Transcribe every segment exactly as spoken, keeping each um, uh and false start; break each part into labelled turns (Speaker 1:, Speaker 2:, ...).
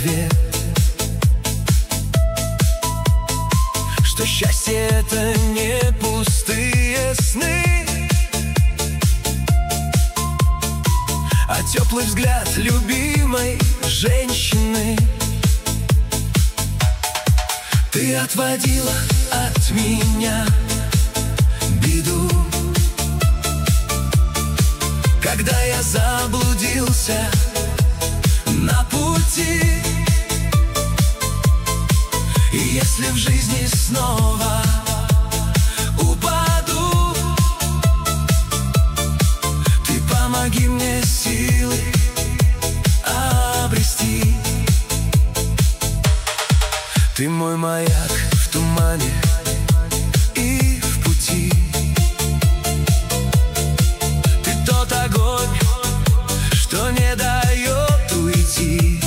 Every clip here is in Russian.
Speaker 1: ответ, что счастье — это не пустые сны, а теплый взгляд любимой женщины. Ты отводила от меня беду, когда я заблудился на пути. И если в жизни снова упаду, ты помоги мне силы обрести. Ты мой маяк в тумане и в пути. Ты тот огонь, что не дает уйти,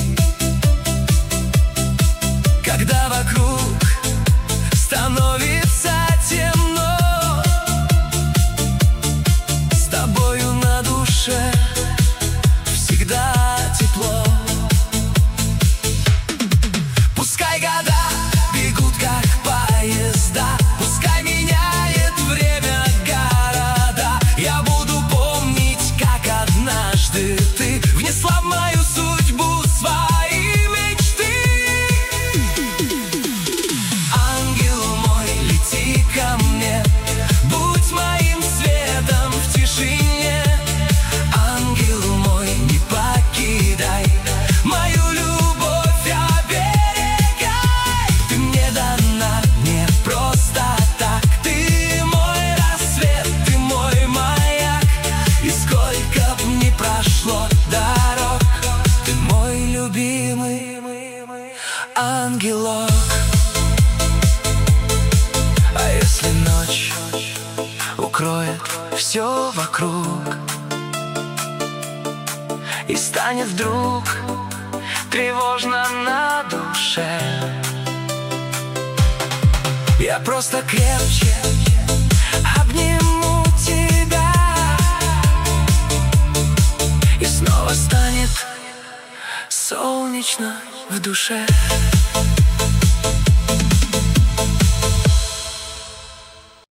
Speaker 1: когда вокруг становится темно. С тобою на душе всегда тепло. Пускай года бегут как поезда, пускай меняет время города, я буду помнить, как однажды ты внесла в мою судьбу свои мечты. Ангел мой, лети ко мне, будь моим светом в тишине. Ангел мой, не покидай мою любовь, оберегай. Ты мне дана не просто так, ты мой рассвет, ты мой маяк. И сколько б ни прошло дорог, ты мой любимый ангелок. А если ночь укроет все вокруг и станет вдруг тревожно на душе, я просто крепче обниму тебя, и снова станет солнечно в душе.